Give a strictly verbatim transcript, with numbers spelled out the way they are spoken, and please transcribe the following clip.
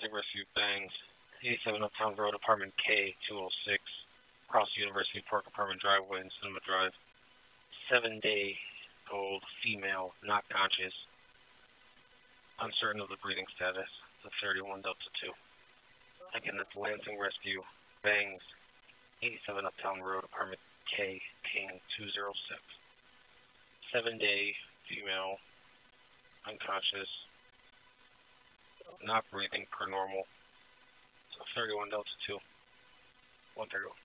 Lansing Rescue Bangs, eighty-seven Uptown Road, Apartment K, two oh six, across University Park Apartment Driveway and Cinema Drive. Seven-day-old female, not conscious, uncertain of the breathing status, the thirty-one Delta two. Again, that's Lansing Rescue Bangs, eighty-seven Uptown Road, Apartment K, King, two oh six. Seven-day female, unconscious, not breathing per normal. So thirty-one Delta two, one thirty-one.